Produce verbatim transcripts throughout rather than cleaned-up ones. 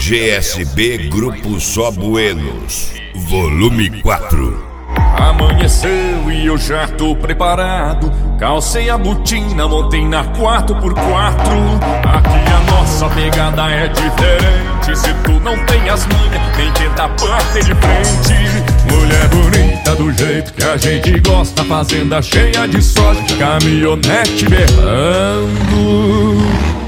G S B Grupo Só Buenos, volume quatro. Amanheceu e eu já tô preparado. Calcei a botina, montei na quatro por quatro. Aqui a nossa pegada é diferente. Se tu não tem as manhas, nem tenta bater de frente. Mulher bonita do jeito que a gente gosta, fazenda cheia de soja, caminhonete berrando.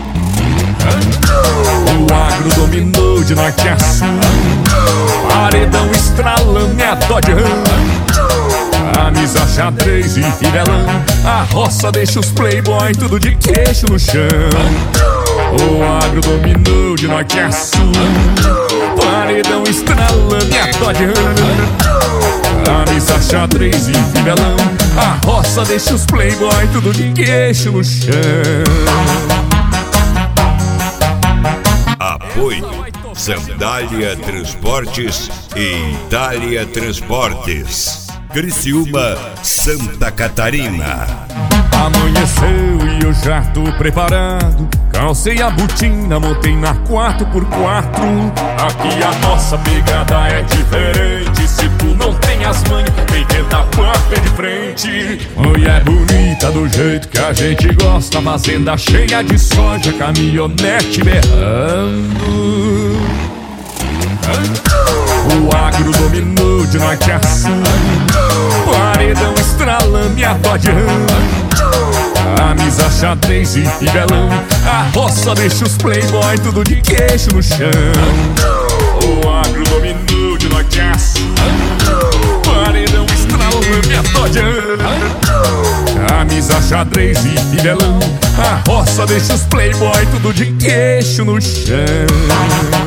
O agro dominou de norte a sul, paredão estralando e a Dodge Ram. Camisa xadrez e fivelão, a roça deixa os playboy tudo de queixo no chão. O agro dominou de norte a sul, paredão estralando e a Dodge Ram. Camisa xadrez e fivelão, a roça deixa os playboy tudo de queixo no chão. Apoio Sandália Transportes e Itália Transportes, Criciúma, Santa Catarina. Amanheceu e eu já tô preparado. Calcei a botina, montei na quatro por quatro. Aqui a nossa pegada é diferente. Se tu não tem as manhas, vem tentar bater de frente. Mulher bonita do jeito que a gente gosta, fazenda cheia de soja, caminhonete berrando. O agro dominou de norte a sul, paredão estralando e a Dodge Ram. Camisa xadrez e fivelão, a roça deixa os playboy tudo de queixo no chão. O agro dominou de norte a sul, paredão estralando e a Dodge Ram. Camisa xadrez e fivelão, a roça deixa os playboy tudo de queixo no chão.